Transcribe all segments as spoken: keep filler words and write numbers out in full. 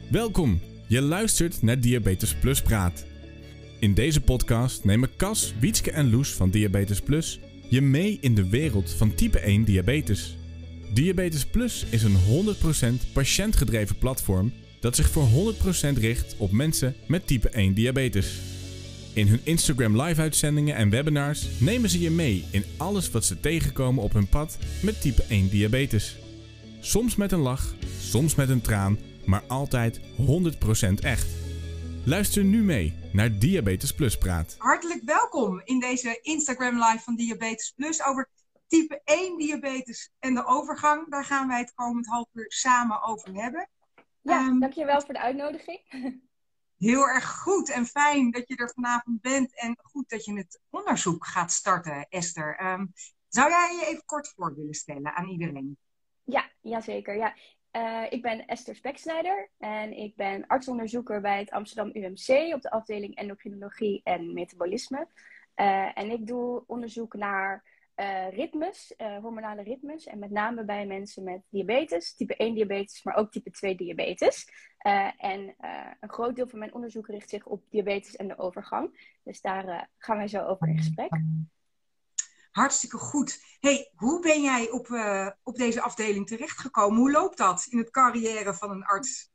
Welkom, je luistert naar Diabetes Plus Praat. In deze podcast nemen Cas, Wietske en Loes van Diabetes Plus je mee in de wereld van type één diabetes. Diabetes Plus is een honderd procent patiëntgedreven platform dat zich voor honderd procent richt op mensen met type één diabetes. In hun Instagram live uitzendingen en webinars nemen ze je mee in alles wat ze tegenkomen op hun pad met type één diabetes. Soms met een lach, soms met een traan, maar altijd honderd procent echt. Luister nu mee naar Diabetes Plus Praat. Hartelijk welkom in deze Instagram live van Diabetes Plus over type één diabetes en de overgang. Daar gaan wij het komend half uur samen over hebben. Ja, um, dankjewel voor de uitnodiging. Heel erg goed en fijn dat je er vanavond bent en goed dat je het onderzoek gaat starten, Esther. Um, zou jij je even kort voor willen stellen aan iedereen? Ja, jazeker. Ja. Uh, ik ben Esther Speksnijder en ik ben artsonderzoeker bij het Amsterdam U M C op de afdeling endocrinologie en metabolisme. Uh, en ik doe onderzoek naar uh, ritmes, uh, hormonale ritmes en met name bij mensen met diabetes, type één diabetes, maar ook type twee diabetes. Uh, en uh, een groot deel van mijn onderzoek richt zich op diabetes en de overgang. Dus daar uh, gaan wij zo over in gesprek. Hartstikke goed. Hey, hoe ben jij op, uh, op deze afdeling terechtgekomen? Hoe loopt dat in het carrière van een arts?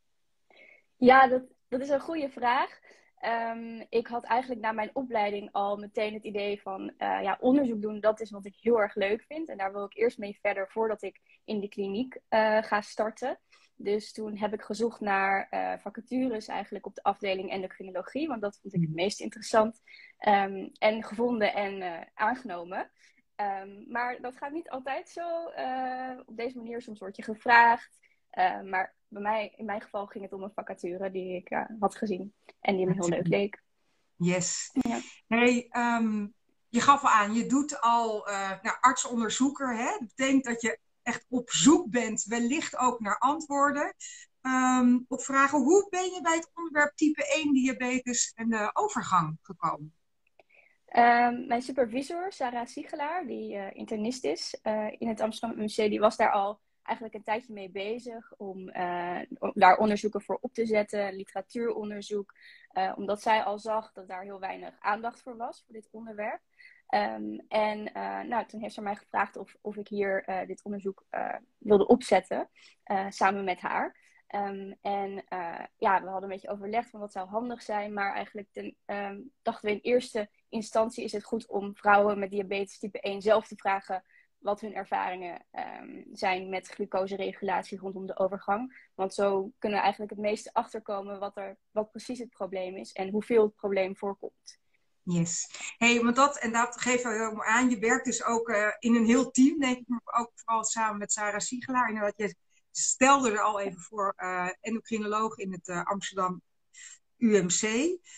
Ja, dat, dat is een goede vraag. Um, ik had eigenlijk na mijn opleiding al meteen het idee van uh, ja, onderzoek doen. Dat is wat ik heel erg leuk vind. En daar wil ik eerst mee verder voordat ik in de kliniek uh, ga starten. Dus toen heb ik gezocht naar uh, vacatures eigenlijk op de afdeling endocrinologie. Want dat vond ik het meest interessant. Um, en gevonden en uh, aangenomen. Um, maar dat gaat niet altijd zo. Uh, op deze manier soms word je gevraagd. Uh, maar bij mij, in mijn geval ging het om een vacature die ik uh, had gezien. En die me heel leuk leek. Yes. Ja. Hey, um, je gaf al aan, je doet al uh, nou, artsonderzoeker. Hè? Dat betekent dat je echt op zoek bent, wellicht ook naar antwoorden. Um, op vragen, hoe ben je bij het onderwerp type één diabetes en de overgang gekomen? Um, mijn supervisor, Sarah Siegelaar, die uh, internist is uh, in het Amsterdam U M C, die was daar al eigenlijk een tijdje mee bezig om, uh, om daar onderzoeken voor op te zetten, literatuuronderzoek, uh, omdat zij al zag dat daar heel weinig aandacht voor was, voor dit onderwerp. Um, en uh, nou, toen heeft ze mij gevraagd of, of ik hier uh, dit onderzoek uh, wilde opzetten, uh, samen met haar. Um, en uh, ja, we hadden een beetje overlegd van wat zou handig zijn, maar eigenlijk ten, um, dachten we in eerste instantie is het goed om vrouwen met diabetes type één zelf te vragen wat hun ervaringen um, zijn met glucoseregulatie rondom de overgang. Want zo kunnen we eigenlijk het meeste achterkomen wat, er, wat precies het probleem is en hoeveel het probleem voorkomt. Yes. Hey, want dat, en dat geeft wel heel aan. Je werkt dus ook uh, in een heel team, denk ik, maar ook vooral samen met Sarah Siegelaar. En dat je stelde er al even voor, uh, endocrinoloog in het uh, Amsterdam U M C.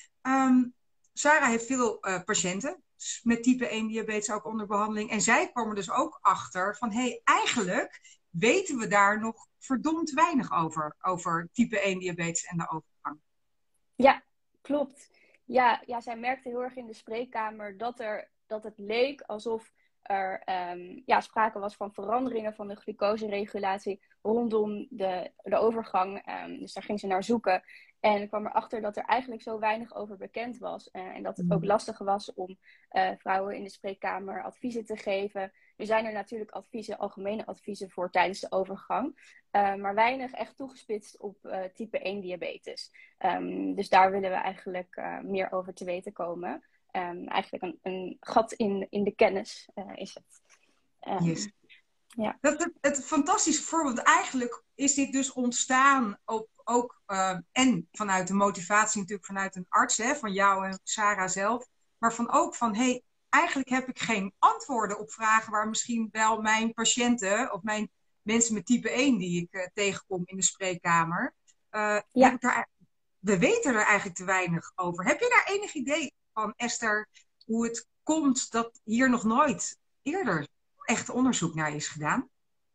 Um, Sarah heeft veel uh, patiënten met type één diabetes ook onder behandeling. En zij kwam er dus ook achter van, hé, hey, eigenlijk weten we daar nog verdomd weinig over. Over type één diabetes en de overgang. Ja, klopt. Ja, ja, zij merkte heel erg in de spreekkamer dat, er, dat het leek alsof er um, ja, sprake was van veranderingen van de glucoseregulatie rondom de, de overgang. Um, dus daar ging ze naar zoeken. En ik kwam erachter dat er eigenlijk zo weinig over bekend was. Uh, en dat het ook lastig was om uh, vrouwen in de spreekkamer adviezen te geven. Er zijn er natuurlijk adviezen, algemene adviezen voor tijdens de overgang. Uh, maar weinig echt toegespitst op uh, type één diabetes. Um, dus daar willen we eigenlijk uh, meer over te weten komen. Um, eigenlijk een, een gat in, in de kennis uh, is het. Um, yes. Ja. Dat het, het fantastische voorbeeld. Eigenlijk is dit dus ontstaan op, ook uh, en vanuit de motivatie natuurlijk vanuit een arts, hè, van jou en Sarah zelf. Maar van ook van, hé, hey, eigenlijk heb ik geen antwoorden op vragen waar misschien wel mijn patiënten of mijn mensen met type één die ik uh, tegenkom in de spreekkamer. Uh, Ja. heb ik daar, we weten er eigenlijk te weinig over. Heb je daar enig idee van, Esther, hoe het komt dat hier nog nooit eerder echt onderzoek naar is gedaan?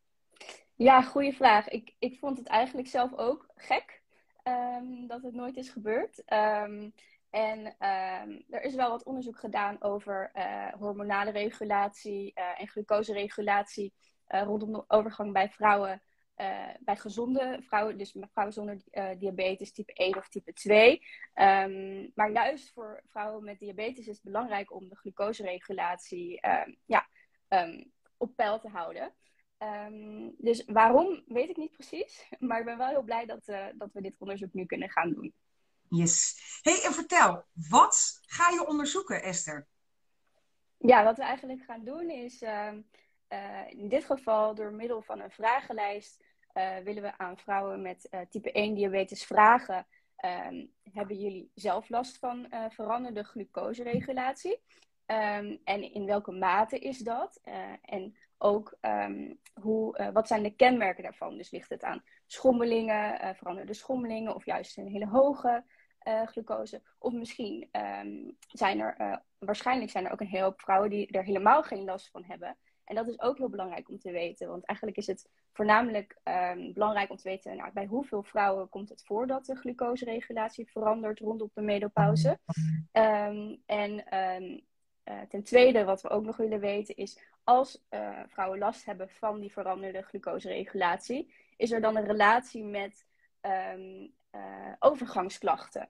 Ja, goede vraag. Ik, ik vond het eigenlijk zelf ook gek um, dat het nooit is gebeurd. Um, en um, er is wel wat onderzoek gedaan over uh, hormonale regulatie uh, en glucoseregulatie uh, rondom de overgang bij vrouwen uh, bij gezonde vrouwen, dus vrouwen zonder uh, diabetes type één of type twee. Um, maar juist voor vrouwen met diabetes is het belangrijk om de glucoseregulatie uh, ja, um, op peil te houden. Um, dus waarom, weet ik niet precies. Maar ik ben wel heel blij dat, uh, dat we dit onderzoek nu kunnen gaan doen. Yes. Hey, en vertel, wat ga je onderzoeken, Esther? Ja, wat we eigenlijk gaan doen is, uh, uh, in dit geval door middel van een vragenlijst, uh, willen we aan vrouwen met uh, type één diabetes vragen, um, hebben jullie zelf last van uh, veranderde glucoseregulatie? Um, en in welke mate is dat? Uh, en ook um, hoe, uh, wat zijn de kenmerken daarvan? Dus ligt het aan schommelingen, uh, veranderde schommelingen of juist een hele hoge uh, glucose? Of misschien um, zijn er, uh, waarschijnlijk zijn er ook een hele hoop vrouwen die er helemaal geen last van hebben. En dat is ook heel belangrijk om te weten. Want eigenlijk is het voornamelijk um, belangrijk om te weten, nou, bij hoeveel vrouwen komt het voor dat de glucoseregulatie verandert rondom de menopauze. Um, en um, Uh, ten tweede, wat we ook nog willen weten, is als uh, vrouwen last hebben van die veranderde glucoseregulatie, is er dan een relatie met um, uh, overgangsklachten?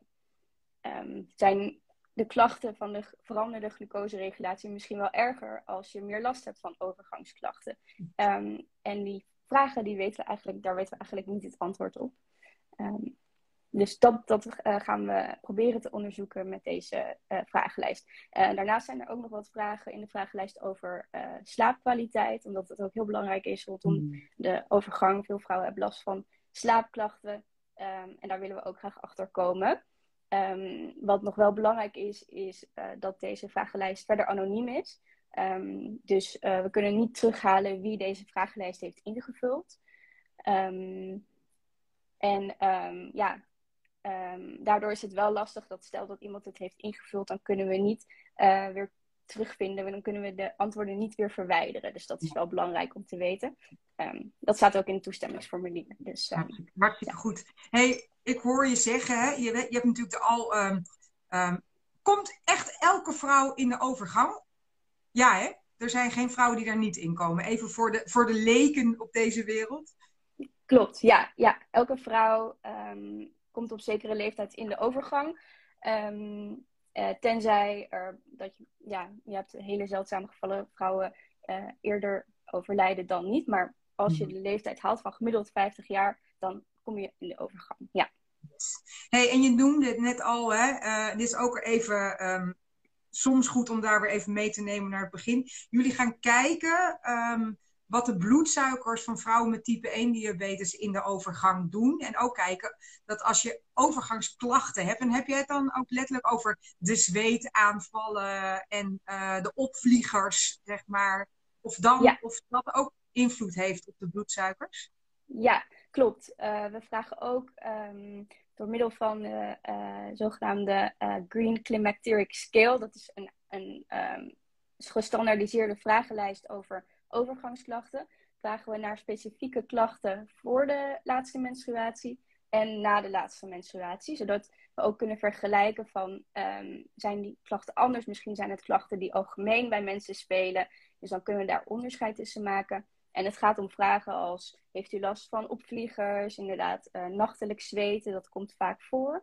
Um, zijn de klachten van de veranderde glucoseregulatie misschien wel erger als je meer last hebt van overgangsklachten? Um, en die vragen, die weten we eigenlijk, daar weten we eigenlijk niet het antwoord op. Um, Dus dat, dat uh, gaan we proberen te onderzoeken met deze uh, vragenlijst. Uh, daarnaast zijn er ook nog wat vragen in de vragenlijst over uh, slaapkwaliteit. Omdat het ook heel belangrijk is rondom mm. de overgang. Veel vrouwen hebben last van slaapklachten. Um, en daar willen we ook graag achter komen. Um, wat nog wel belangrijk is, is uh, dat deze vragenlijst verder anoniem is. Um, dus uh, we kunnen niet terughalen wie deze vragenlijst heeft ingevuld. Um, en um, ja... Um, daardoor is het wel lastig dat stel dat iemand het heeft ingevuld, dan kunnen we niet uh, weer terugvinden. Dan kunnen we de antwoorden niet weer verwijderen. Dus dat is wel belangrijk om te weten. Um, dat staat ook in het toestemmingsformulier. Dus, um, Hartstikke ja. goed. Hey, ik hoor je zeggen, hè, je, je hebt natuurlijk de al... Um, um, komt echt elke vrouw in de overgang? Ja, hè? Er zijn geen vrouwen die daar niet in komen. Even voor de, voor de leken op deze wereld. Klopt, ja. ja. Elke vrouw... Um, komt op zekere leeftijd in de overgang. Um, uh, tenzij er, dat je, ja, je hebt hele zeldzame gevallen vrouwen uh, eerder overlijden dan niet. Maar als je de leeftijd haalt van gemiddeld vijftig jaar, dan kom je in de overgang. Ja. Hey, en je noemde het net al, hè? Uh, dit is ook even um, soms goed om daar weer even mee te nemen naar het begin. Jullie gaan kijken um, wat de bloedsuikers van vrouwen met type één diabetes in de overgang doen. En ook kijken dat als je overgangsklachten hebt, en heb je het dan ook letterlijk over de zweetaanvallen en uh, de opvliegers, zeg maar. Of, dan, ja. of dat ook invloed heeft op de bloedsuikers? Ja, klopt. Uh, we vragen ook um, door middel van de uh, zogenaamde uh, Green Climacteric Scale. Dat is een, een um, gestandaardiseerde vragenlijst over overgangsklachten. Vragen we naar specifieke klachten voor de laatste menstruatie en na de laatste menstruatie. Zodat we ook kunnen vergelijken van, um, zijn die klachten anders? Misschien zijn het klachten die algemeen bij mensen spelen. Dus dan kunnen we daar onderscheid tussen maken. En het gaat om vragen als, heeft u last van opvliegers? Inderdaad, uh, nachtelijk zweten, dat komt vaak voor.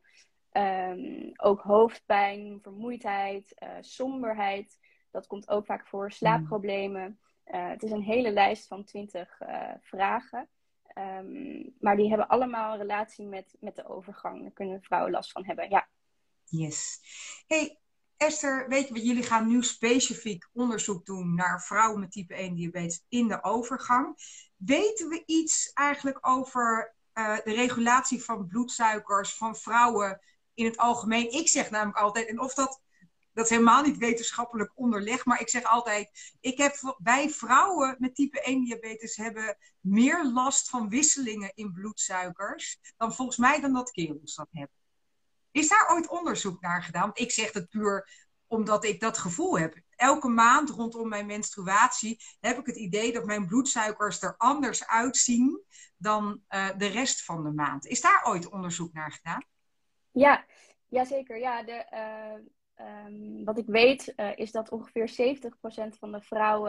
Um, ook hoofdpijn, vermoeidheid, uh, somberheid, dat komt ook vaak voor. Slaapproblemen. Uh, het is een hele lijst van twintig uh, vragen. Um, maar die hebben allemaal een relatie met, met de overgang. Daar kunnen vrouwen last van hebben, ja. Yes. Hey, Esther, weet je wat, jullie gaan nu specifiek onderzoek doen naar vrouwen met type één diabetes in de overgang. Weten we iets eigenlijk over uh, de regulatie van bloedsuikers van vrouwen in het algemeen? Ik zeg namelijk altijd, en of dat, dat is helemaal niet wetenschappelijk onderlegd, maar ik zeg altijd, ik heb, wij vrouwen met type één diabetes hebben meer last van wisselingen in bloedsuikers dan volgens mij dan dat kerels dat hebben. Is daar ooit onderzoek naar gedaan? Want ik zeg het puur omdat ik dat gevoel heb. Elke maand rondom mijn menstruatie heb ik het idee dat mijn bloedsuikers er anders uitzien dan uh, de rest van de maand. Is daar ooit onderzoek naar gedaan? Ja, jazeker. Ja, de, uh, um, wat ik weet uh, is dat ongeveer zeventig procent van de vrouwen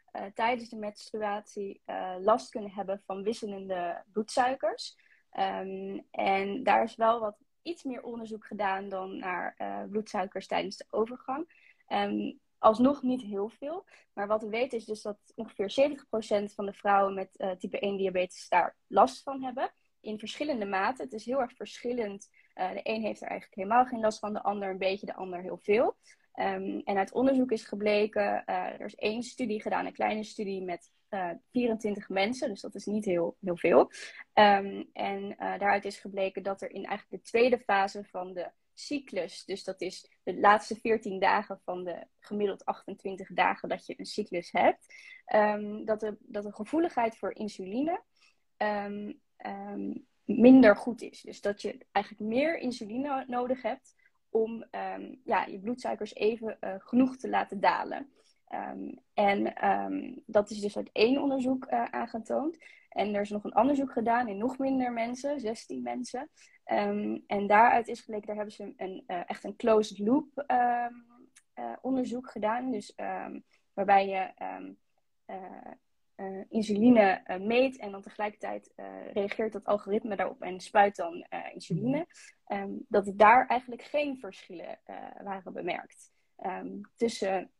uh, tijdens de menstruatie uh, last kunnen hebben van wisselende bloedsuikers. Um, en daar is wel wat iets meer onderzoek gedaan dan naar uh, bloedsuikers tijdens de overgang. Um, alsnog niet heel veel. Maar wat we weten is dus dat ongeveer zeventig procent van de vrouwen met uh, type één diabetes daar last van hebben. In verschillende maten. Het is heel erg verschillend. Uh, de een heeft er eigenlijk helemaal geen last van, de ander een beetje, de ander heel veel. Um, en uit onderzoek is gebleken, uh, er is één studie gedaan, een kleine studie met uh, vierentwintig mensen, dus dat is niet heel, heel veel. Um, en uh, daaruit is gebleken dat er in eigenlijk de tweede fase van de cyclus, dus dat is de laatste veertien dagen van de gemiddeld achtentwintig dagen dat je een cyclus hebt, um, dat, de, dat de gevoeligheid voor insuline um, um, minder goed is. Dus dat je eigenlijk meer insuline nodig hebt om um, ja, je bloedsuikers even uh, genoeg te laten dalen. Um, en um, dat is dus uit één onderzoek uh, aangetoond. En er is nog een onderzoek gedaan in nog minder mensen, zestien mensen. Um, en daaruit is gebleken, daar hebben ze een, uh, echt een closed loop um, uh, onderzoek gedaan. Dus um, waarbij je um, uh, uh, insuline uh, meet en dan tegelijkertijd uh, reageert dat algoritme daarop en spuit dan uh, insuline. Um, dat er daar eigenlijk geen verschillen uh, waren bemerkt um, tussen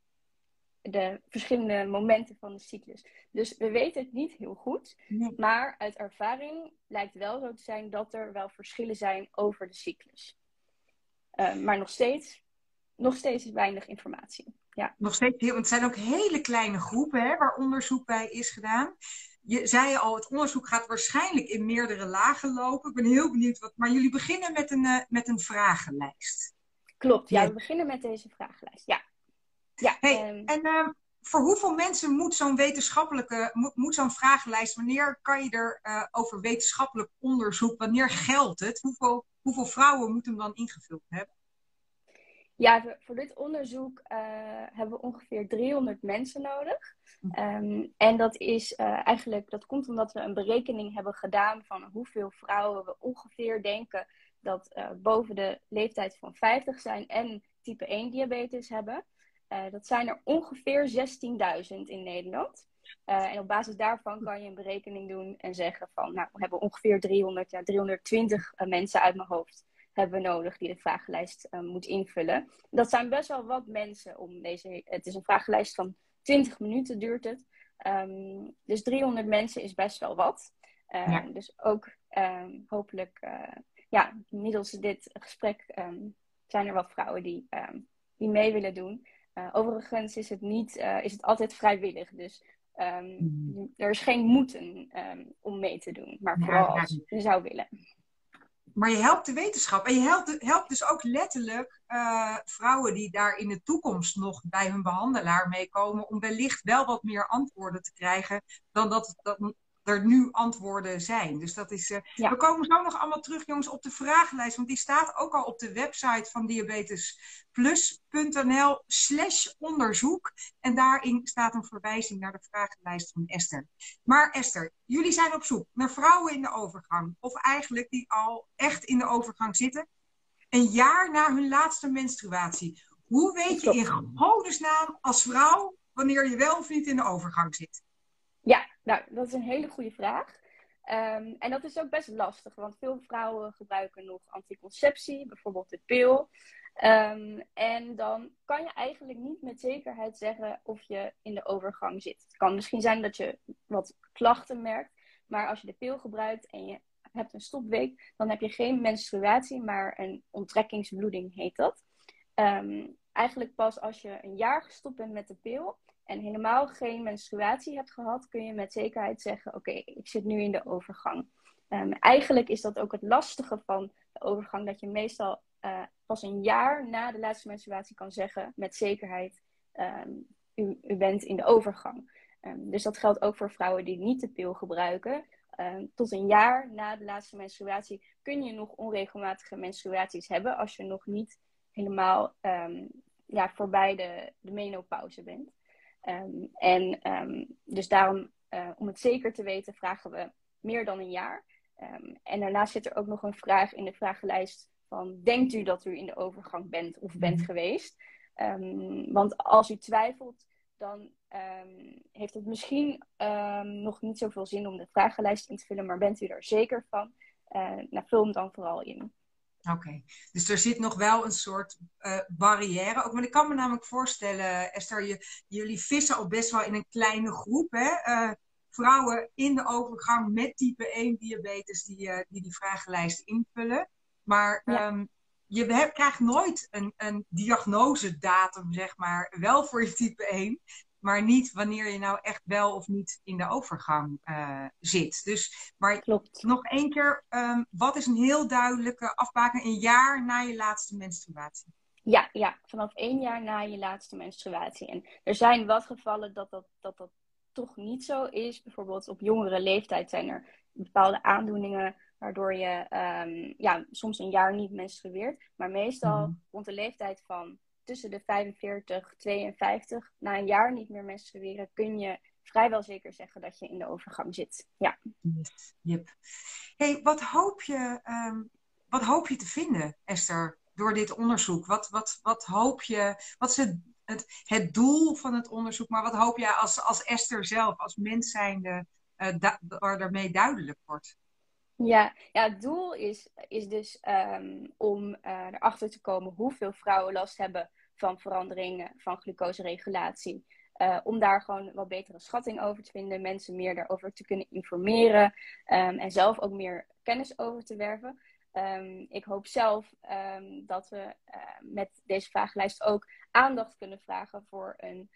de verschillende momenten van de cyclus. Dus we weten het niet heel goed, nee. Maar uit ervaring lijkt wel zo te zijn dat er wel verschillen zijn over de cyclus. Uh, maar nog steeds, nog steeds is weinig informatie. Ja. Nog steeds heel, want het zijn ook hele kleine groepen hè, waar onderzoek bij is gedaan. Je zei al, het onderzoek gaat waarschijnlijk in meerdere lagen lopen. Ik ben heel benieuwd wat. Maar jullie beginnen met een, uh, met een vragenlijst. Klopt, ja, ja, we beginnen met deze vragenlijst. Ja. Ja, hey, um... en uh, voor hoeveel mensen moet zo'n wetenschappelijke, moet, moet zo'n vragenlijst, wanneer kan je er uh, over wetenschappelijk onderzoek, wanneer geldt het? Hoeveel, hoeveel vrouwen moeten hem dan ingevuld hebben? Ja, voor, voor dit onderzoek uh, hebben we ongeveer driehonderd mensen nodig. Um, en dat is uh, eigenlijk, dat komt omdat we een berekening hebben gedaan van hoeveel vrouwen we ongeveer denken dat uh, boven de leeftijd van vijftig zijn en type één diabetes hebben. Uh, dat zijn er ongeveer zestienduizend in Nederland. Uh, en op basis daarvan kan je een berekening doen en zeggen van, nou, we hebben ongeveer driehonderd, ja, driehonderdtwintig uh, mensen uit mijn hoofd hebben we nodig die de vragenlijst uh, moet invullen. Dat zijn best wel wat mensen om deze, het is een vragenlijst van twintig minuten duurt het. Um, dus driehonderd mensen is best wel wat. Uh, ja. Dus ook um, hopelijk, uh, ja, middels dit gesprek um, zijn er wat vrouwen die, um, die mee willen doen. Uh, overigens is het, niet, uh, is het altijd vrijwillig. Dus um, mm. er is geen moeten um, om mee te doen. Maar vooral ja, als je zou willen. Maar je helpt de wetenschap. En je helpt, helpt dus ook letterlijk uh, vrouwen die daar in de toekomst nog bij hun behandelaar meekomen. Om wellicht wel wat meer antwoorden te krijgen dan dat, dat er nu antwoorden zijn. Dus dat is... Uh, ja. We komen zo nog allemaal terug, jongens, op de vragenlijst. Want die staat ook al op de website van diabetesplus.nl slash onderzoek. En daarin staat een verwijzing naar de vragenlijst van Esther. Maar Esther, jullie zijn op zoek naar vrouwen in de overgang. Of eigenlijk die al echt in de overgang zitten. Een jaar na hun laatste menstruatie. Hoe weet je in godesnaam als vrouw wanneer je wel of niet in de overgang zit? Ja, nou, dat is een hele goede vraag. Um, en dat is ook best lastig, want veel vrouwen gebruiken nog anticonceptie, bijvoorbeeld de pil. Um, en dan kan je eigenlijk niet met zekerheid zeggen of je in de overgang zit. Het kan misschien zijn dat je wat klachten merkt, maar als je de pil gebruikt en je hebt een stopweek, dan heb je geen menstruatie, maar een onttrekkingsbloeding heet dat. Um, eigenlijk pas als je een jaar gestopt bent met de pil en helemaal geen menstruatie hebt gehad, kun je met zekerheid zeggen, oké, okay, ik zit nu in de overgang. Um, eigenlijk is dat ook het lastige van de overgang, dat je meestal uh, pas een jaar na de laatste menstruatie kan zeggen met zekerheid, um, u, u bent in de overgang. Um, dus dat geldt ook voor vrouwen die niet de pil gebruiken. Um, tot een jaar na de laatste menstruatie kun je nog onregelmatige menstruaties hebben als je nog niet helemaal um, ja, voorbij de, de menopauze bent. Um, en um, dus daarom, uh, om het zeker te weten, vragen we meer dan een jaar. Um, en daarnaast zit er ook nog een vraag in de vragenlijst van, denkt u dat u in de overgang bent of bent geweest? Um, want als u twijfelt, dan um, heeft het misschien um, nog niet zoveel zin om de vragenlijst in te vullen, maar bent u er zeker van? Uh, nou, vul hem dan vooral in. Oké, okay. Dus er zit nog wel een soort uh, barrière. Ook, maar ik kan me namelijk voorstellen, Esther, je, jullie vissen al best wel in een kleine groep, hè? Uh, vrouwen in de overgang met type één diabetes die uh, die, die vragenlijst invullen. Maar ja. um, je hebt, krijgt nooit een, een diagnosedatum, zeg maar, wel voor je type één. Maar niet wanneer je nou echt wel of niet in de overgang uh, zit. Dus, maar Klopt. Nog één keer, um, wat is een heel duidelijke afbaken een jaar na je laatste menstruatie? Ja, ja, vanaf één jaar na je laatste menstruatie. En er zijn wat gevallen dat dat, dat, dat toch niet zo is. Bijvoorbeeld op jongere leeftijd zijn er bepaalde aandoeningen waardoor je um, ja, soms een jaar niet menstrueert. Maar meestal mm. rond de leeftijd van tussen de vijfenveertig, tweeënvijftig, na een jaar niet meer menstrueren, kun je vrijwel zeker zeggen dat je in de overgang zit. Ja. Yes. Yep. Hey, wat hoop je, um, wat hoop je te vinden, Esther, door dit onderzoek? Wat, wat, wat hoop je, wat is het, het, het doel van het onderzoek, maar wat hoop je als, als Esther zelf, als mens zijnde, uh, da- waar daarmee duidelijk wordt? Ja, ja, het doel is, is dus um, om uh, erachter te komen hoeveel vrouwen last hebben van veranderingen van glucoseregulatie. Uh, om daar gewoon wat betere schatting over te vinden, mensen meer daarover te kunnen informeren um, en zelf ook meer kennis over te werven. Um, ik hoop zelf um, dat we uh, met deze vragenlijst ook aandacht kunnen vragen voor een,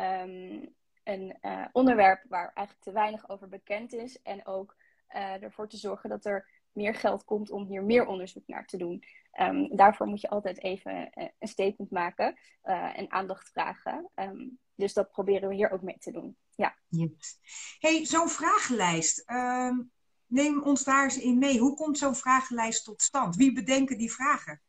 um, een uh, onderwerp waar eigenlijk te weinig over bekend is. En ook uh, ervoor te zorgen dat er meer geld komt om hier meer onderzoek naar te doen. Um, daarvoor moet je altijd even uh, een statement maken uh, en aandacht vragen. Um, dus dat proberen we hier ook mee te doen. Ja. Yes. Hey, zo'n vragenlijst. Um, neem ons daar eens in mee. Hoe komt zo'n vragenlijst tot stand? Wie bedenken die vragen?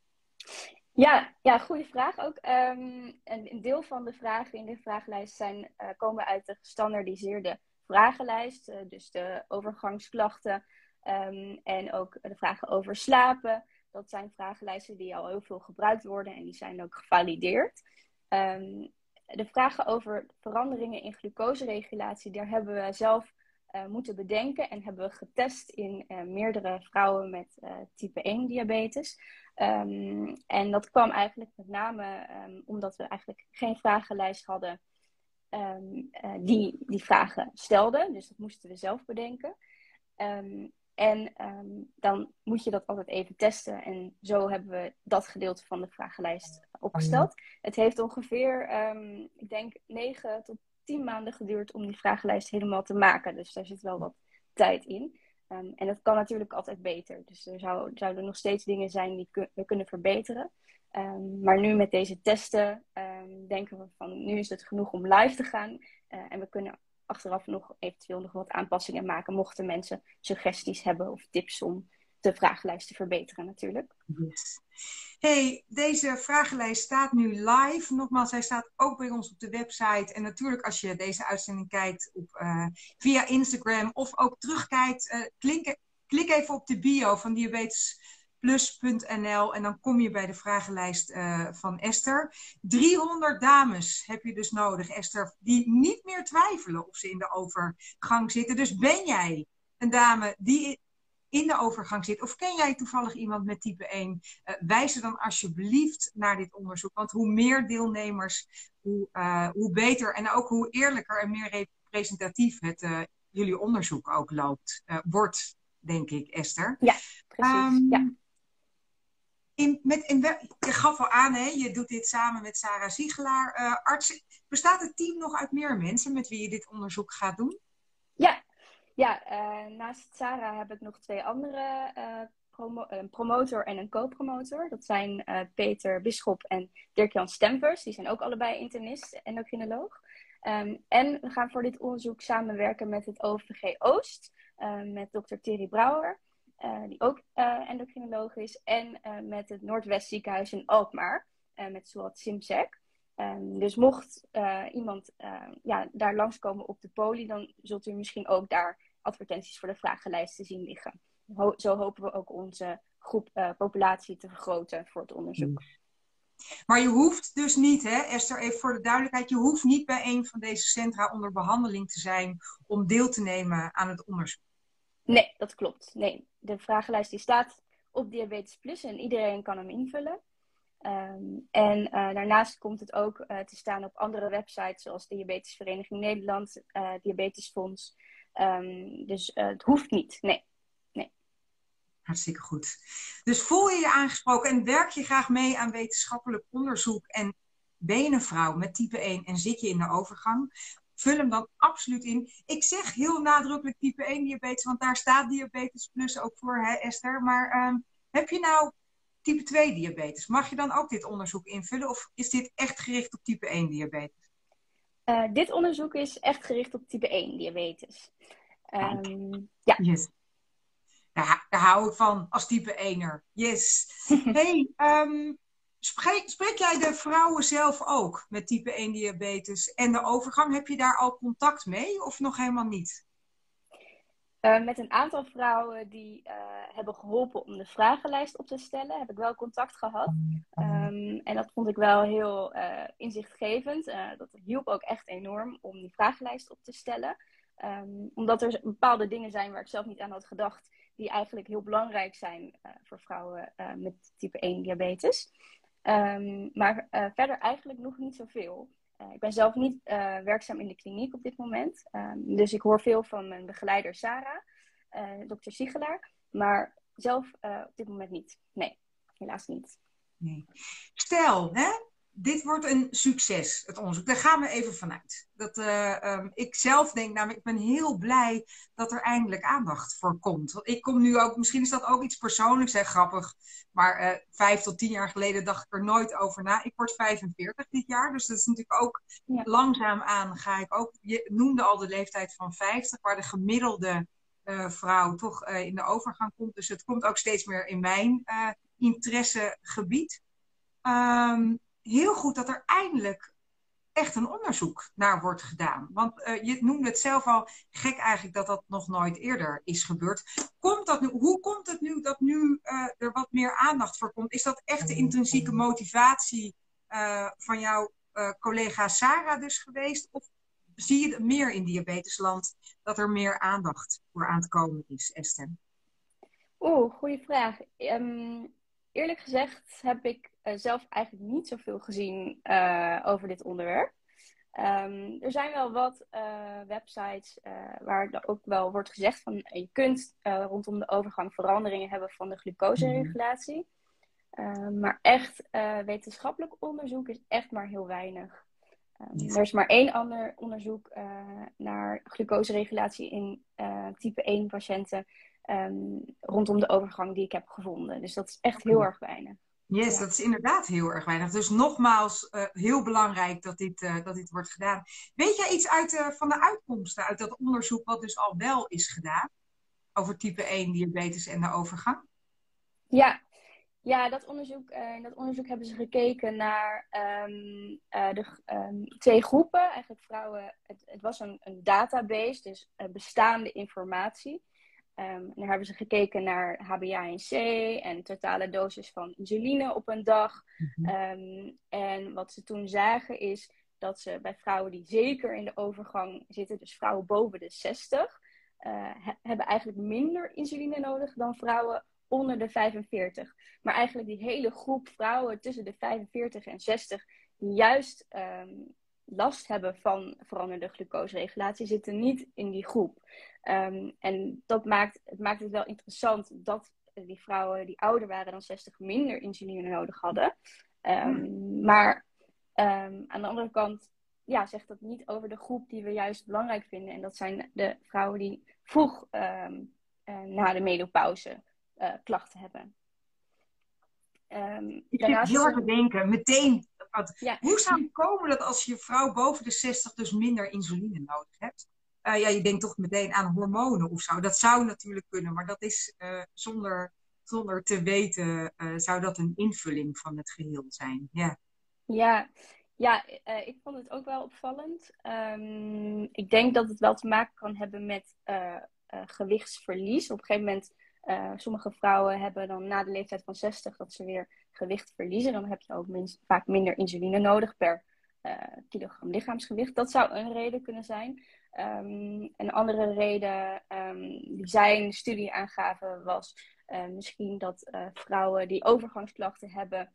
Ja, ja, goede vraag ook. Um, een deel van de vragen in de vragenlijst zijn, uh, komen uit de gestandaardiseerde vragenlijst. Uh, dus de overgangsklachten um, en ook de vragen over slapen. Dat zijn vragenlijsten die al heel veel gebruikt worden en die zijn ook gevalideerd. Um, de vragen over veranderingen in glucoseregulatie, daar hebben we zelf uh, moeten bedenken en hebben we getest in uh, meerdere vrouwen met uh, type één diabetes. Um, en dat kwam eigenlijk met name um, omdat we eigenlijk geen vragenlijst hadden um, uh, die die vragen stelden. Dus dat moesten we zelf bedenken. Um, en um, dan moet je dat altijd even testen. En zo hebben we dat gedeelte van de vragenlijst opgesteld. Het heeft ongeveer, um, ik denk, negen tot tien maanden geduurd om die vragenlijst helemaal te maken. Dus daar zit wel wat tijd in. Um, en dat kan natuurlijk altijd beter. Dus er zou, zouden nog steeds dingen zijn die kun, we kunnen verbeteren. Um, maar nu met deze testen um, denken we van nu is het genoeg om live te gaan. Uh, en we kunnen achteraf nog eventueel nog wat aanpassingen maken. Mochten mensen suggesties hebben of tips om de vragenlijst te verbeteren natuurlijk. Yes. Hey, deze vragenlijst staat nu live. Nogmaals, hij staat ook bij ons op de website. En natuurlijk als je deze uitzending kijkt op, uh, via Instagram of ook terugkijkt, uh, klik, klik even op de bio van diabetesplus punt n l en dan kom je bij de vragenlijst uh, van Esther. driehonderd dames heb je dus nodig, Esther, die niet meer twijfelen of ze in de overgang zitten. Dus ben jij een dame die in de overgang zit, of ken jij toevallig iemand met type één, uh, wijs er dan alsjeblieft naar dit onderzoek. Want hoe meer deelnemers, hoe, uh, hoe beter en ook hoe eerlijker en meer representatief het uh, jullie onderzoek ook loopt, uh, wordt, denk ik, Esther. Ja, precies. Um, ja. In, met, in, je gaf al aan, hè, je doet dit samen met Sarah Ziegelaar, uh, arts. Bestaat het team nog uit meer mensen met wie je dit onderzoek gaat doen? Ja. Ja, uh, naast Sarah heb ik nog twee andere, uh, promo- een promotor en een co-promotor. Dat zijn uh, Peter Bisschop en Dirk-Jan Stempers. Die zijn ook allebei internist, endocrinoloog. Um, en we gaan voor dit onderzoek samenwerken met het O V G Oost, uh, met dokter Thierry Brouwer, uh, die ook uh, endocrinoloog is. En uh, met het Noordwest Ziekenhuis in Alkmaar, uh, met Suat Simsek. Um, dus mocht uh, iemand uh, ja, daar langskomen op de poli, dan zult u misschien ook daar advertenties voor de vragenlijst te zien liggen. Ho- zo hopen we ook onze groep uh, populatie te vergroten voor het onderzoek. Maar je hoeft dus niet, hè, Esther, even voor de duidelijkheid, je hoeft niet bij een van deze centra onder behandeling te zijn om deel te nemen aan het onderzoek. Nee, dat klopt. Nee, de vragenlijst die staat op Diabetes Plus en iedereen kan hem invullen. Um, en uh, daarnaast komt het ook uh, te staan op andere websites zoals Diabetesvereniging Nederland, uh, Diabetesfonds. Um, dus uh, het hoeft niet, nee. nee. Hartstikke goed. Dus voel je je aangesproken en werk je graag mee aan wetenschappelijk onderzoek en ben je een vrouw met type één en zit je in de overgang, vul hem dan absoluut in. Ik zeg heel nadrukkelijk type één diabetes, want daar staat Diabetes Plus ook voor, hè Esther. Maar um, heb je nou type twee diabetes? Mag je dan ook dit onderzoek invullen of is dit echt gericht op type één diabetes? Uh, dit onderzoek is echt gericht op type één diabetes. Um, ja. Yes. Daar, daar hou ik van als type ééner. Yes. Hey, um, spreek, spreek jij de vrouwen zelf ook met type één diabetes en de overgang? Heb je daar al contact mee of nog helemaal niet? Uh, met een aantal vrouwen die uh, hebben geholpen om de vragenlijst op te stellen, heb ik wel contact gehad. Um, en dat vond ik wel heel uh, inzichtgevend. Uh, dat hielp ook echt enorm om die vragenlijst op te stellen. Um, omdat er bepaalde dingen zijn waar ik zelf niet aan had gedacht, die eigenlijk heel belangrijk zijn uh, voor vrouwen uh, met type één diabetes. Um, maar uh, verder eigenlijk nog niet zoveel. Uh, ik ben zelf niet uh, werkzaam in de kliniek op dit moment. Um, dus ik hoor veel van mijn begeleider Sarah, uh, dokter Siegelaar. Maar zelf uh, op dit moment niet. Nee, helaas niet. Nee. Stel, hè, dit wordt een succes, het onderzoek. Daar gaan we even vanuit. Dat, uh, um, ik zelf denk namelijk, ik ben heel blij dat er eindelijk aandacht voor komt. Want ik kom nu ook, misschien is dat ook iets persoonlijks en grappig. Maar uh, vijf tot tien jaar geleden dacht ik er nooit over na. Ik word vijfenveertig dit jaar, dus dat is natuurlijk ook ja. langzaamaan ga ik ook. Je noemde al de leeftijd van vijftig, waar de gemiddelde uh, vrouw toch uh, in de overgang komt. Dus het komt ook steeds meer in mijn uh, interessegebied. Um, heel goed dat er eindelijk echt een onderzoek naar wordt gedaan. Want uh, je noemde het zelf al gek eigenlijk dat dat nog nooit eerder is gebeurd. Komt dat nu, hoe komt het nu dat nu uh, er wat meer aandacht voor komt? Is dat echt de intrinsieke motivatie uh, van jouw uh, collega Sarah dus geweest? Of zie je meer in diabetesland dat er meer aandacht voor aan het komen is, Esther? Oeh, goede vraag. Um... Eerlijk gezegd heb ik uh, zelf eigenlijk niet zoveel gezien uh, over dit onderwerp. Um, er zijn wel wat uh, websites uh, waar er ook wel wordt gezegd van je kunt uh, rondom de overgang veranderingen hebben van de glucoseregulatie. Uh, maar echt uh, wetenschappelijk onderzoek is echt maar heel weinig. Um, er is maar één ander onderzoek uh, naar glucoseregulatie in uh, type één patiënten. Um, rondom de overgang die ik heb gevonden. Dus dat is echt heel erg weinig. Yes, ja. dat is inderdaad heel erg weinig. Dus nogmaals, uh, heel belangrijk dat dit, uh, dat dit wordt gedaan. Weet jij iets uit, uh, van de uitkomsten uit dat onderzoek wat dus al wel is gedaan? Over type één diabetes en de overgang? Ja, ja dat, onderzoek, uh, in dat onderzoek hebben ze gekeken naar um, uh, de um, twee groepen. Eigenlijk vrouwen, het, het was een, een database, dus uh, bestaande informatie. Um, en daar hebben ze gekeken naar H b A one C en totale dosis van insuline op een dag. Mm-hmm. Um, en wat ze toen zagen is dat ze bij vrouwen die zeker in de overgang zitten, dus vrouwen boven de zestig, uh, he- hebben eigenlijk minder insuline nodig dan vrouwen onder de vijfenveertig. Maar eigenlijk die hele groep vrouwen tussen de vijfenveertig en zestig, die juist um, last hebben van veranderde glucoseregulatie, zitten niet in die groep. Um, en dat maakt het, maakt het wel interessant dat die vrouwen die ouder waren dan zestig minder insuline nodig hadden. Um, maar um, aan de andere kant ja, zegt dat niet over de groep die we juist belangrijk vinden. En dat zijn de vrouwen die vroeg um, uh, na de menopauze uh, klachten hebben. Um, ik zit heel hard te denken, meteen. Ja. Hoe zou het komen dat als je vrouw boven de zestig dus minder insuline nodig hebt? Uh, ja, je denkt toch meteen aan hormonen of zo. Dat zou natuurlijk kunnen, maar dat is uh, zonder, zonder te weten, uh, zou dat een invulling van het geheel zijn. Ja, ja, ja uh, ik vond het ook wel opvallend. Um, ik denk dat het wel te maken kan hebben met uh, uh, gewichtsverlies. Op een gegeven moment Uh, sommige vrouwen hebben dan na de leeftijd van zestig dat ze weer gewicht verliezen. Dan heb je ook minst, vaak minder insuline nodig per uh, kilogram lichaamsgewicht. Dat zou een reden kunnen zijn. Um, een andere reden um, die zij in de studie aangaven was uh, misschien dat uh, vrouwen die overgangsklachten hebben,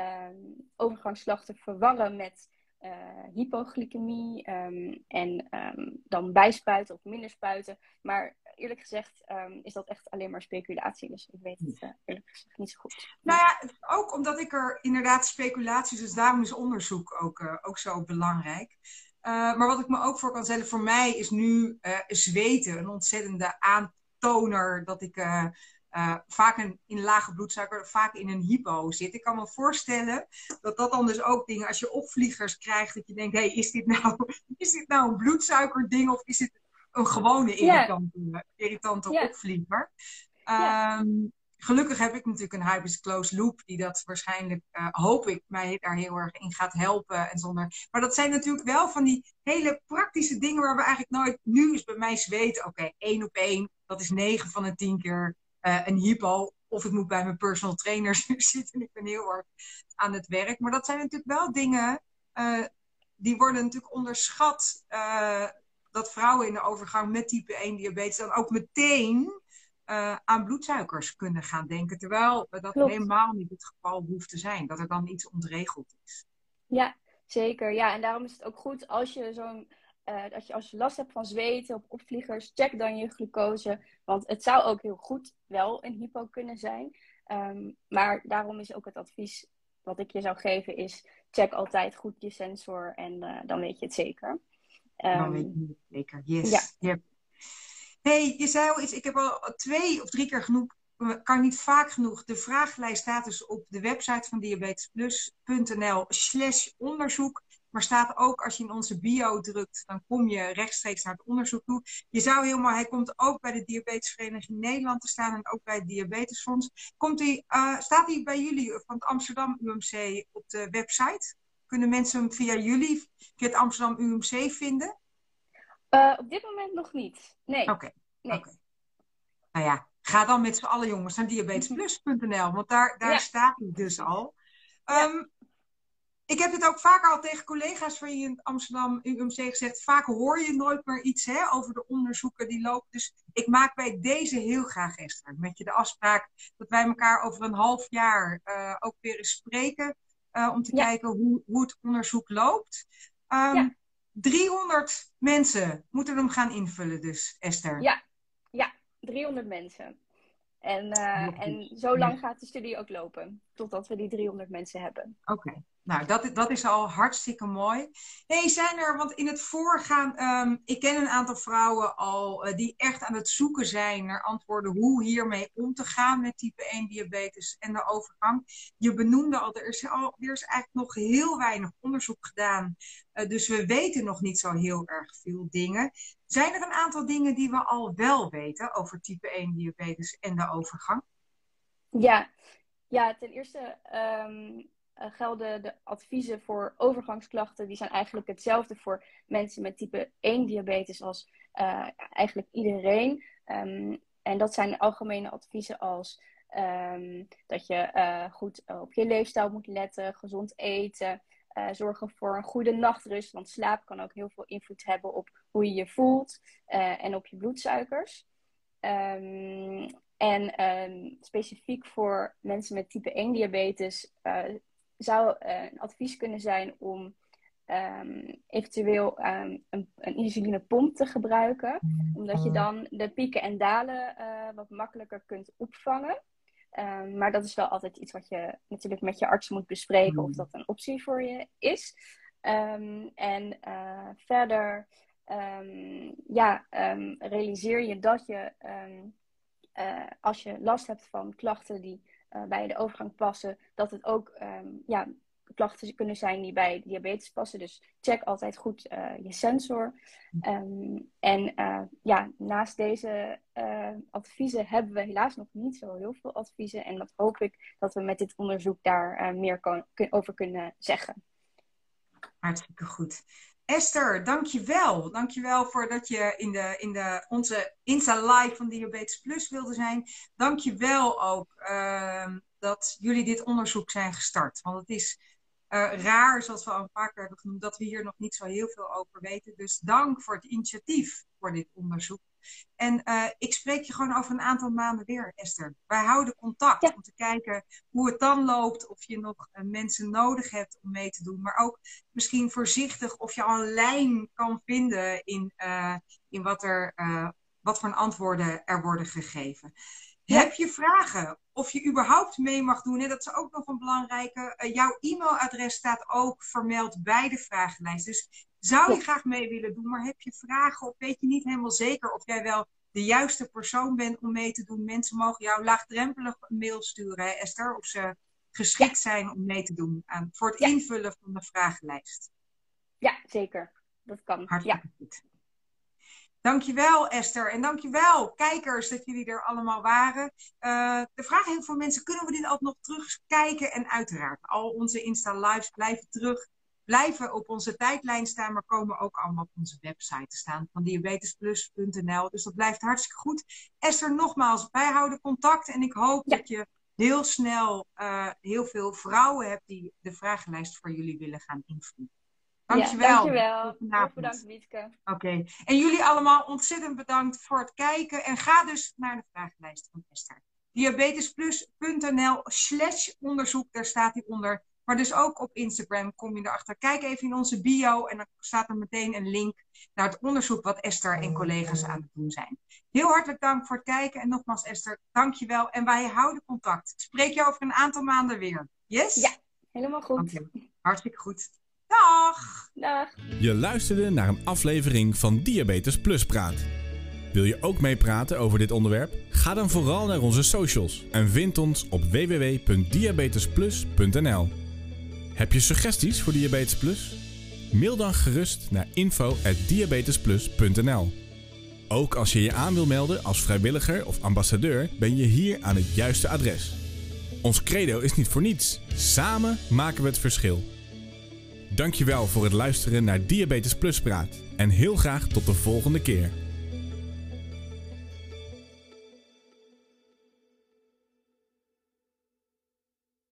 um, overgangsklachten verwarren met uh, hypoglycemie um, en um, dan bijspuiten of minder spuiten. Maar eerlijk gezegd um, is dat echt alleen maar speculatie. Dus ik weet het uh, eerlijk gezegd niet zo goed. Nou ja, ook omdat ik er inderdaad speculaties, dus daarom is onderzoek ook, uh, ook zo belangrijk. Uh, maar wat ik me ook voor kan stellen, voor mij is nu uh, zweten een ontzettende aantoner dat ik uh, uh, vaak een, in lage bloedsuiker, vaak in een hypo zit. Ik kan me voorstellen dat dat dan dus ook dingen, als je opvliegers krijgt, dat je denkt, hé, hey, is dit nou, is dit nou een bloedsuikerding of is dit een gewone irritante, yeah. irritante yeah. opvlieger? Yeah. Um, Gelukkig heb ik natuurlijk een Hybris Closed Loop die dat waarschijnlijk, uh, hoop ik, mij daar heel erg in gaat helpen. En zonder... Maar dat zijn natuurlijk wel van die hele praktische dingen waar we eigenlijk nooit... Nu is bij mij zweten, oké, okay, één op één, dat is negen van de tien keer uh, een hypo. Of ik moet bij mijn personal trainer zitten en ik ben heel erg aan het werk. Maar dat zijn natuurlijk wel dingen, uh, die worden natuurlijk onderschat. Uh, dat vrouwen in de overgang met type één diabetes dan ook meteen... Uh, aan bloedsuikers kunnen gaan denken. Terwijl dat Klopt. helemaal niet het geval hoeft te zijn. Dat er dan iets ontregeld is. Ja, zeker. Ja, en daarom is het ook goed als je zo'n uh, dat je als je last hebt van zweten op opvliegers, check dan je glucose. Want het zou ook heel goed wel een hypo kunnen zijn. Um, maar daarom is ook het advies wat ik je zou geven is check altijd goed je sensor en uh, dan weet je het zeker. Um, dan weet je het zeker. Yes. Ja. Yep. Hey, je zei al iets, ik heb al twee of drie keer genoeg, kan niet vaak genoeg. De vragenlijst staat dus op de website van diabetesplus punt n l slash onderzoek. Maar staat ook als je in onze bio drukt, dan kom je rechtstreeks naar het onderzoek toe. Je zou helemaal, hij komt ook bij de Diabetesvereniging Nederland te staan en ook bij het Diabetesfonds. Komt die, uh, staat hij bij jullie van het Amsterdam U M C op de website? Kunnen mensen hem via jullie, via het Amsterdam U M C vinden? Uh, op dit moment nog niet. Nee. Oké. Okay. Nee. Okay. Nou ja, ga dan met z'n allen jongens naar diabetesplus punt n l, want daar, daar ja. staat hij dus al. Um, ja. Ik heb het ook vaker al tegen collega's van je in het Amsterdam U M C gezegd. Vaak hoor je nooit meer iets hè, over de onderzoeken die lopen. Dus ik maak bij deze heel graag, Esther, met je de afspraak dat wij elkaar over een half jaar uh, ook weer eens spreken. Uh, om te ja. kijken hoe, hoe het onderzoek loopt. Um, ja. driehonderd mensen moeten hem gaan invullen dus, Esther. Ja, ja driehonderd mensen. En, uh, en zo lang gaat de studie ook lopen, totdat we die driehonderd mensen hebben. Oké, okay. Nou dat, dat is al hartstikke mooi. Hey, zijn er, want in het voorgaan, um, ik ken een aantal vrouwen al uh, die echt aan het zoeken zijn naar antwoorden hoe hiermee om te gaan met type één diabetes en de overgang. Je benoemde al, er is, al, er is eigenlijk nog heel weinig onderzoek gedaan. Uh, dus we weten nog niet zo heel erg veel dingen. Zijn er een aantal dingen die we al wel weten over type één diabetes en de overgang? Ja, ja ten eerste um, uh, gelden de adviezen voor overgangsklachten. Die zijn eigenlijk hetzelfde voor mensen met type één diabetes als uh, eigenlijk iedereen. Um, en dat zijn algemene adviezen als um, dat je uh, goed op je leefstijl moet letten, gezond eten. Uh, zorgen voor een goede nachtrust, want slaap kan ook heel veel invloed hebben op hoe je je voelt uh, en op je bloedsuikers. Um, en um, specifiek voor mensen met type één diabetes uh, zou uh, een advies kunnen zijn om um, eventueel um, een, een insulinepomp te gebruiken. Omdat je dan de pieken en dalen uh, wat makkelijker kunt opvangen. Um, maar dat is wel altijd iets wat je natuurlijk met je arts moet bespreken of dat een optie voor je is. Um, en uh, verder um, ja, um, realiseer je dat je um, uh, als je last hebt van klachten die uh, bij de overgang passen, dat het ook um, ja, klachten kunnen zijn die bij diabetes passen. Dus check altijd goed uh, je sensor. Um, en uh, ja, naast deze uh, adviezen hebben we helaas nog niet zo heel veel adviezen. En dat hoop ik dat we met dit onderzoek daar uh, meer kan, kun, over kunnen zeggen. Hartstikke goed. Esther, dankjewel. Dankjewel voor dat je in, de, in de, onze Insta Live van Diabetes Plus wilde zijn. Dankjewel ook uh, dat jullie dit onderzoek zijn gestart. Want het is uh, raar, zoals we al een paar keer hebben genoemd, dat we hier nog niet zo heel veel over weten. Dus dank voor het initiatief voor dit onderzoek. En uh, ik spreek je gewoon over een aantal maanden weer, Esther. Wij houden contact ja. om te kijken hoe het dan loopt. Of je nog uh, mensen nodig hebt om mee te doen. Maar ook misschien voorzichtig of je al een lijn kan vinden in, uh, in wat, er, uh, wat voor antwoorden er worden gegeven. Ja. Heb je vragen? Of je überhaupt mee mag doen? Hè? Dat is ook nog een belangrijke. Uh, jouw e-mailadres staat ook vermeld bij de vragenlijst. Dus zou je graag mee willen doen, maar heb je vragen of weet je niet helemaal zeker of jij wel de juiste persoon bent om mee te doen? Mensen mogen jou laagdrempelig een mail sturen, hè, Esther, of ze geschikt ja. zijn om mee te doen aan, voor het ja. invullen van de vragenlijst. Ja, zeker. Dat kan. Hartstikke ja. goed. Dankjewel, Esther. En dankjewel, kijkers, dat jullie er allemaal waren. Uh, de vraag heel veel mensen, kunnen we dit altijd nog terugkijken? En uiteraard, al onze Insta-lives blijven terug. Blijven op onze tijdlijn staan, maar komen ook allemaal op onze website te staan van diabetesplus punt n l. Dus dat blijft hartstikke goed. Esther, nogmaals, wij houden contact en ik hoop ja. dat je heel snel uh, heel veel vrouwen hebt die de vragenlijst voor jullie willen gaan invullen. Dankjewel. Ja, dankjewel. Heel bedankt, Wietke. Oké. Okay. En jullie allemaal ontzettend bedankt voor het kijken en ga dus naar de vragenlijst van Esther. diabetesplus punt n l slash onderzoek, daar staat hij onder. Maar dus ook op Instagram kom je erachter. Kijk even in onze bio en dan staat er meteen een link naar het onderzoek wat Esther en collega's aan het doen zijn. Heel hartelijk dank voor het kijken en nogmaals Esther, dankjewel. En wij houden contact. Spreek je over een aantal maanden weer. Yes? Ja, helemaal goed. Okay. Hartstikke goed. Dag! Dag! Je luisterde naar een aflevering van Diabetes Plus Praat. Wil je ook meepraten over dit onderwerp? Ga dan vooral naar onze socials en vind ons op w w w punt diabetesplus punt n l. Heb je suggesties voor Diabetes Plus? Mail dan gerust naar info at diabetesplus punt n l. Ook als je je aan wil melden als vrijwilliger of ambassadeur, ben je hier aan het juiste adres. Ons credo is niet voor niets. Samen maken we het verschil. Dankjewel voor het luisteren naar Diabetes Plus Praat en heel graag tot de volgende keer.